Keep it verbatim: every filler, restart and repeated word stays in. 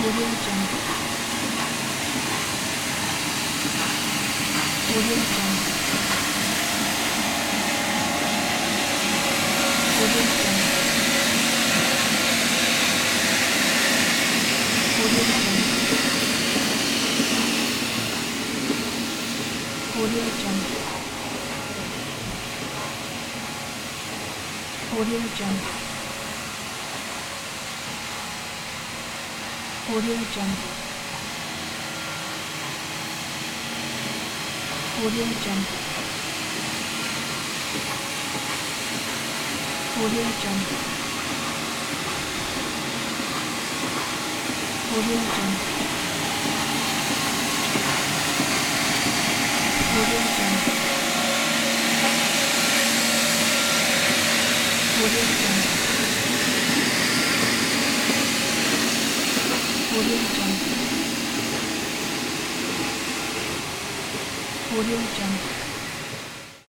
Audio Jungle. Audio Jungle. Audio Jungle. Audio Jungle. Audio Jungle. Audio Jungle. Audio Jungle. Audio Jungle. Audio Jungle. Audio Jungle. Audio Jungle. Audio Jungle. Audio Jungle. Audio Jungle.